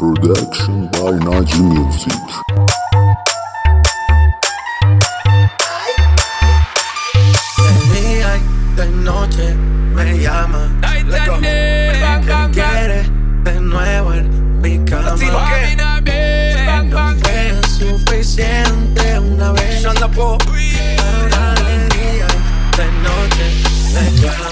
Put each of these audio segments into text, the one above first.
Production by Naji Music. De día y de noche me llama. ¿Qué quieres de nuevo en mi cama? No fue suficiente una vez. Ahora de día y de noche me llama.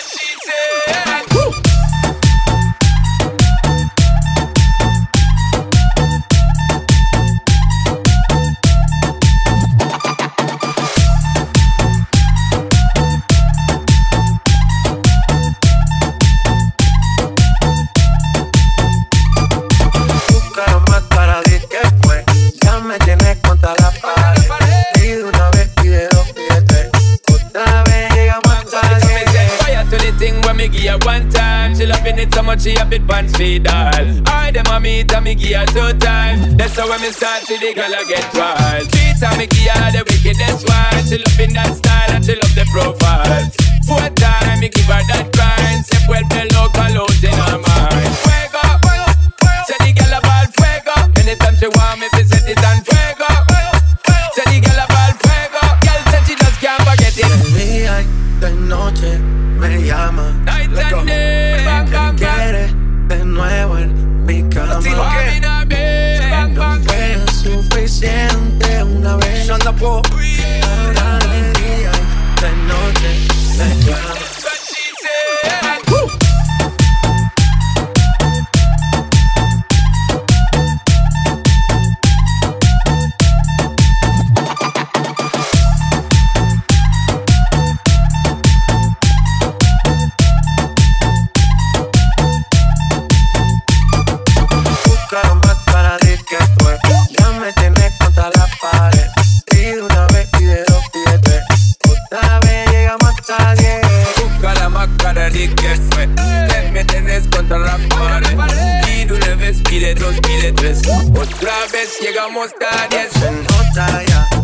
So much she a bit pants feed all. I dem a meet and me give her 2 times. That's how when me start see the girl I get wild. 3 times me give her the wickedest one. She love in that style and she love the profile. 4 times me give her that grind. Say well the local out in her mind. Fuego, say the girl a ball fuego. Anytime she want me fi set it on fuego. Say the girl a ball fuego. Girl said she just can't forget it. De día y de noche me llama. Night and day. ¿Qué quieres de nuevo en mi cama? No fue suficiente una vez. Ahora de día y de noche me llama. Otra vez llegamos a 10. Se nota ya.